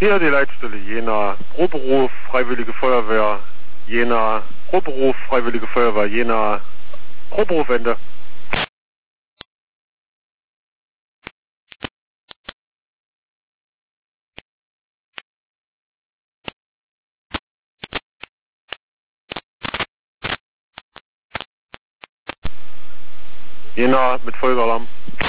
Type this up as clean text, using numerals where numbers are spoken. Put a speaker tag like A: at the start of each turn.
A: Hier die Leitstelle Jena, Proberuf, Freiwillige Feuerwehr, Jena, Proberuf, Freiwillige Feuerwehr, Jena, Proberufende. Jena mit Folgealarm.